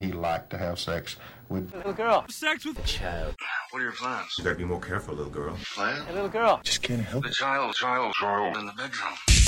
He liked to have sex with a little girl. Sex with a child. What are your plans? You better be more careful, little girl. Plan? A little girl. Just can't help it. The child in the bedroom.